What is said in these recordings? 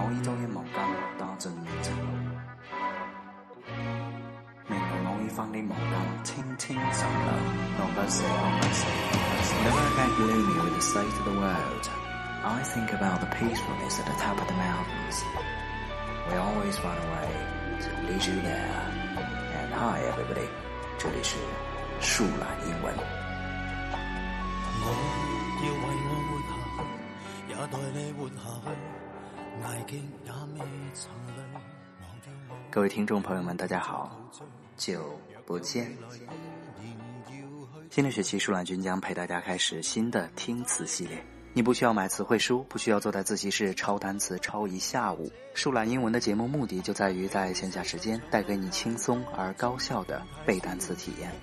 可以晝夜無間打盡情路，明明我已放你無間輕輕手留，我不捨，我不捨。Whenever I get gloomy with the state of the world, I think about the peacefulness at the top of the mountains. We always find a way to lead you there. And hi everybody, 這裡是樹懶英文。 我要為我活下去，也代你活下去，捱極也未曾累，忘掉我。 各位聽眾朋友們，大家好，久不見。新的學期樹懶君將陪大家開始新的聽詞系列。你不需要買詞彙書，不需要坐在自習室抄單詞抄一下午。樹懶英文的節目目的就在於在閒暇時間帶給你輕鬆而高效的背單詞體驗。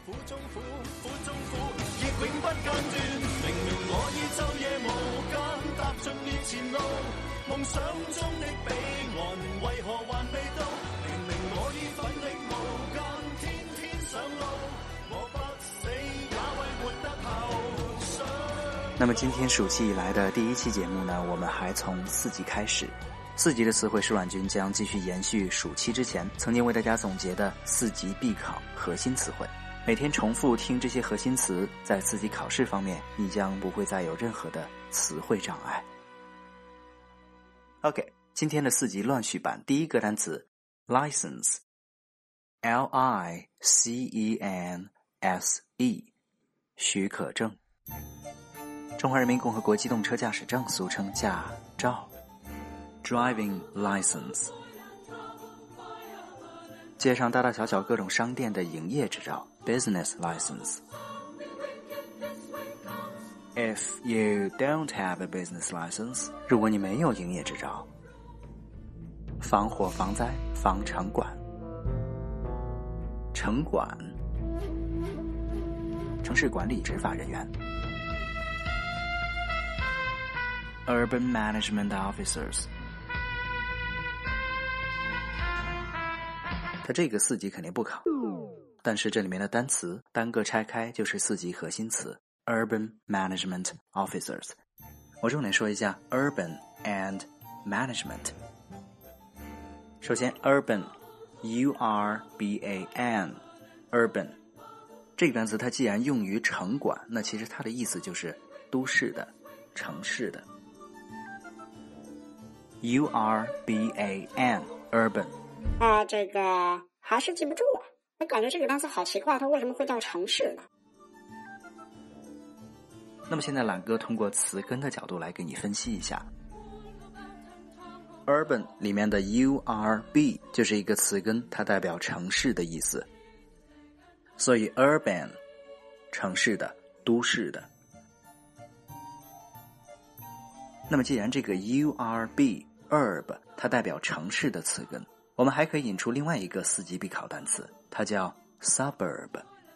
那么今天暑期以來的第一期節目呢，我們還從4級開始。4級的詞彙樹懶君將繼續延續暑期之前曾經為大家總結的4級必考核心詞彙。每天重複聽這些核心詞，在4級考試方面你將不會再有任何的詞彙障礙。OK， 今天的4級亂序版第一個單詞 license， L-I-C-E-N-S-E， 許可證。中華人民共和國機動車駕駛證，俗稱駕照 Driving License。 街上大大小小各種商店的營業執照 Business License。 If you don't have a business license， 如果你沒有營業執照。防火防災防城管，城管城市管理執法人員。Urban Management Officers， 它这个4级肯定不考，但是这里面的单词单个拆开就是4级核心词 Urban Management Officers。 我重点说一下 Urban and Management。 首先 Urban U-R-B-A-N Urban 这个单词它既然用于城管，那其实它的意思就是都市的城市的。U-R-B-A-N Urban。 这个还是记不住啊，我感觉这个单词好奇怪，它为什么会叫城市呢？ 那么现在懒哥通过词根的角度来给你分析一下。 Urban 里面的 U-R-B 就是一个词根，它代表城市的意思，所以 Urban 城市的都市的。那么既然这个 U-R-B Urb 它代表城市的词根，我们还可以引出另外一个4级必考单词，它叫 Suburb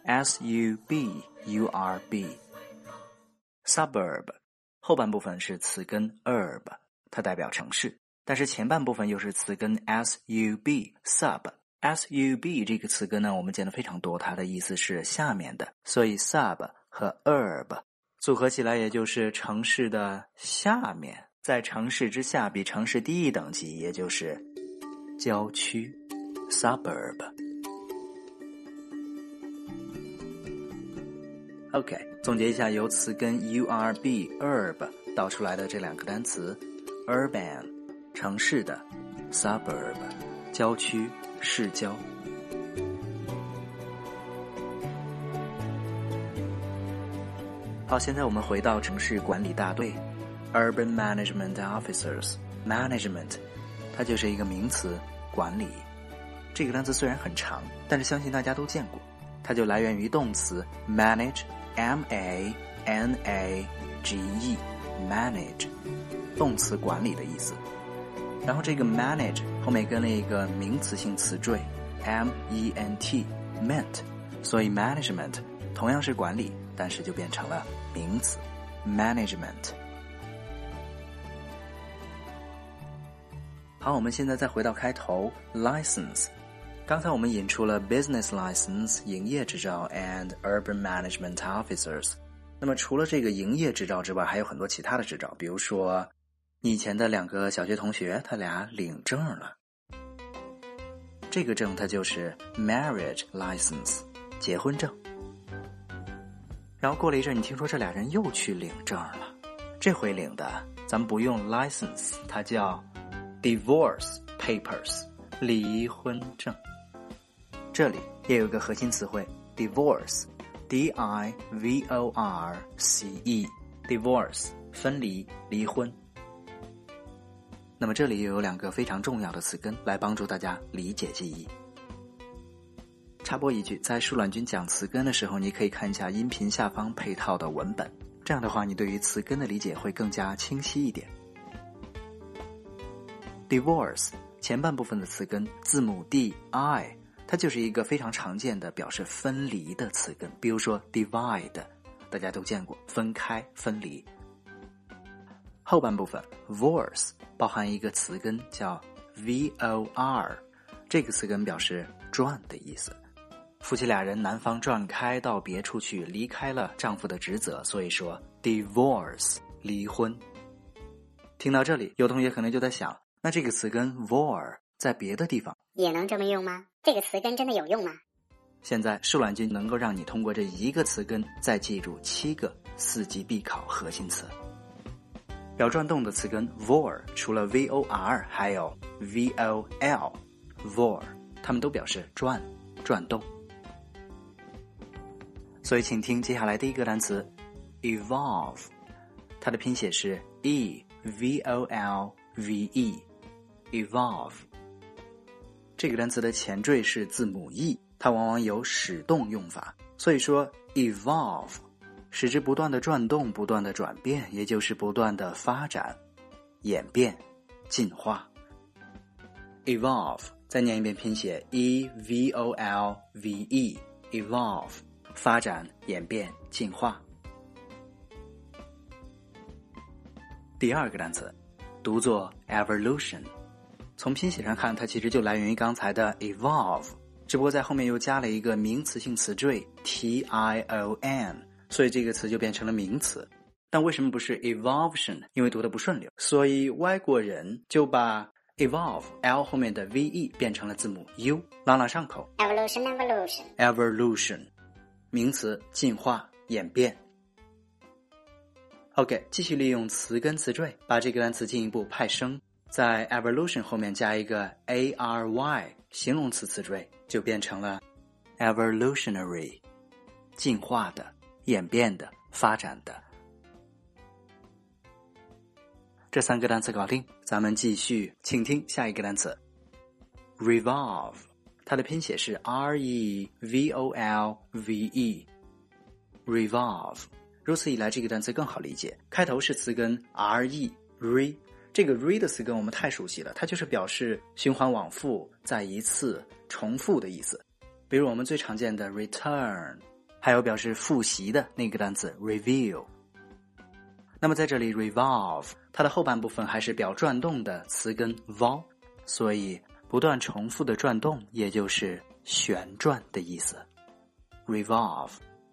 S-U-B-U-R-B Suburb 后半部分是词根 Urb 它代表城市，但是前半部分又是词根 S-U-B Sub S-U-B 这个词根呢，我们见得非常多，它的意思是下面的，所以 Sub 和 Urb 组合起来也就是城市的下面，在城市之下比城市低一等级，也就是郊区 Suburb。 OK， 总结一下由词根 U-R-B Urb 导出来的这两个单词 Urban 城市的 Suburb 郊区市郊。好，现在我们回到城市管理大队 Urban Management Officers。 Management 它就是一个名词，管理。这个单词虽然很长，但是相信大家都见过，它就来源于动词 manage M-A-N-A-G-E Manage 动词管理的意思。然后这个 manage 后面跟了一个名詞性词缀 M-E-N-T Ment， 所以 management 同样是管理，但是就变成了名词 management。 好，我们现在再回到开头 license。 刚才我们引出了 business license 营业执照 and urban management officers。 那么除了这个营业执照之外，还有很多其他的执照，比如说你以前的2个小学同学，他俩领证了。这个证它就是 marriage license， 结婚证。然后过了一阵，你听说这俩人又去领证了，这回领的咱们不用 license， 它叫 divorce papers， 离婚证。这里也有一个核心词汇 divorce， D-I-V-O-R-C-E， divorce 分离、离婚。那么这里又有2个非常重要的词根来帮助大家理解记忆。插播一句，在舒婉君讲词根的时候，你可以看一下音频下方配套的文本，这样的话你对于词根的理解会更加清晰一点。Divorce 前半部分的词根字母 D-I， 它就是一个非常常见的表示分离的词根，比如说 divide， 大家都见过，分开、分离。后半部分 Vorce 包含一个词根叫 V-O-R， 这个词根表示转的意思。夫妻俩人男方转开到别处去，离开了丈夫的职责，所以说 divorce 离婚。听到这里，有同学可能就在想，那这个词根 vor 在别的地方也能这么用吗？这个词根真的有用吗？ 现在舒婉君能够让你通过这一个词根再记住7个4级必考核心词。表转动的词根 vor 除了 V-O-R 还有 V-O-L vor， 它们都表示转动。所以请听接下来第一个单词 evolve， 它的拼写是 E-V-O-L-V-E， evolve。 这个单词的前缀是字母 E， 它往往有使动用法，所以说 evolve使之不断的转动，不断的转变，也就是不断的发展、演变、进化。evolve 再念一遍拼写 E-V-O-L-V-E， evolve 发展、演变、进化。第二个单词读作 evolution， 从拼写上看，它其实就来源于刚才的 evolve， 只不过在后面又加了一个名词性词缀 T-I-O-N， 所以这个词就变成了名词。但为什么不是 evolution？ 因为读得不顺溜，所以外国人就把 evolve L 后面的 V-E 变成了字母 U， 朗朗上口。 Evolution 名词，进化、演变。OK， 继续利用词根词缀把这个单词进一步派生，在 evolution 后面加一个 ARY 形容词词缀，就变成了 evolutionary 进化的、演变的、发展的。这3个单词搞定，咱们继续，请听下一个单词 revolve， 它的拼写是 R-E-V-O-L-V-E， revolve。 如此一来这个单词更好理解，开头是词根 R-E re， 这个 re 的词根我们太熟悉了，它就是表示循环往复、再一次、重复的意思。比如我们最常见的 return， 还有表示复习的那个单词 review。那么在这里 revolve 它的后半部分还是表转动的词根 vol， 所以不断重复的转动也就是旋转的意思。 revolve。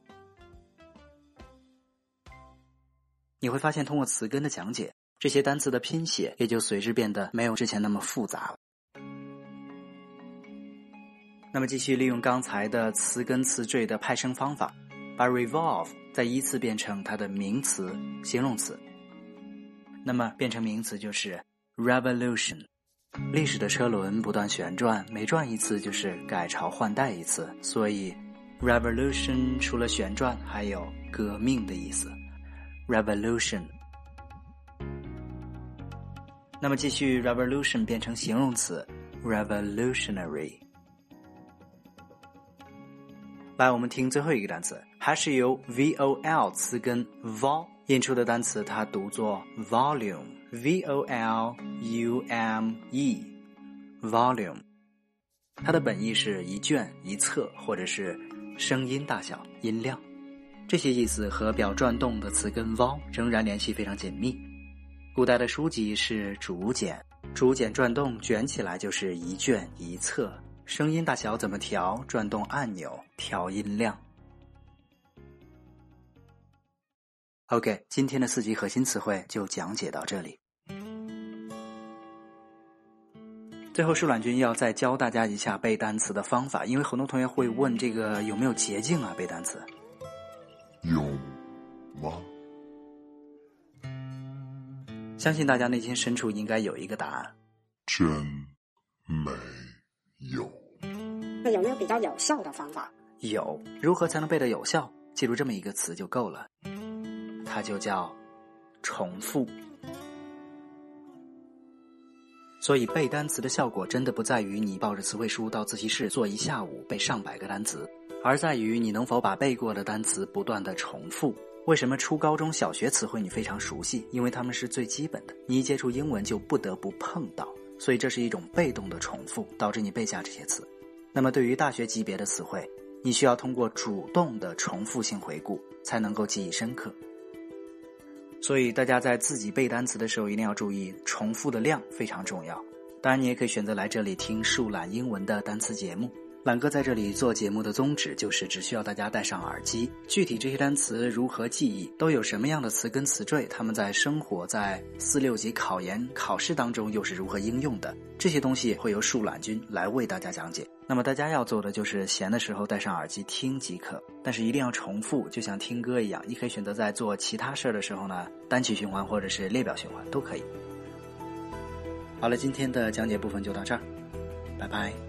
你会发现通过词根的讲解，这些单词的拼写也就随之变得没有之前那么复杂了。那么继续利用刚才的词根词缀的派生方法，把 revolve 再依次变成它的名词、形容词。那么变成名词就是 revolution， 历史的车轮不断旋转，每转一次就是改朝换代一次，所以 revolution 除了旋转还有革命的意思。 revolution。 那么继续 revolution 变成形容词 revolutionary。来，我们听最后一个单词，还是由 VOL 词根 vol 印出的单词，它读作 volume， V-O-L-U-M-E volume。 它的本意是一卷、一册，或者是声音大小、音量。这些意思和表转动的词根 vol 仍然联系非常紧密。古代的书籍是竹简，竹简转动卷起来就是一卷一册，声音大小怎么调？转动按钮调音量。 OK， 今天的4级核心词汇就讲解到这里。 最后舒懒君要再教大家一下背单词的方法，因为很多同学会问这个有没有捷径啊，背单词。 有吗？ 相信大家内心深处应该有一个答案。 真没有。 那有没有比较有效的方法？ 有。如何才能背得有效？记住这么一个词就够了，它就叫重复。所以背单词的效果真的不在于你抱着词汇书到自习室坐一下午背上百个单词，而在于你能否把背过的单词不断的重复。为什么初高中小学词汇你非常熟悉？因为它们是最基本的，你一接触英文就不得不碰到，所以这是一种被动的重复，导致你背下这些词。那么对于大学级别的词汇，你需要通过主动的重复性回顾才能够记忆深刻。所以大家在自己背单词的时候一定要注意重复的量非常重要。当然你也可以选择来这里听树懒英文的单词节目。懒哥在这里做节目的宗旨就是只需要大家戴上耳机，具体这些单词如何记忆，都有什么样的词根词缀，他们在生活在4、6级考研考试当中又是如何应用的，这些东西会由树懒君来为大家讲解。那么大家要做的就是闲的时候戴上耳机听即可，但是一定要重复，就像听歌一样，你可以选择在做其他事的时候呢，单曲循环或者是列表循环都可以。好了，今天的讲解部分就到这儿，拜拜。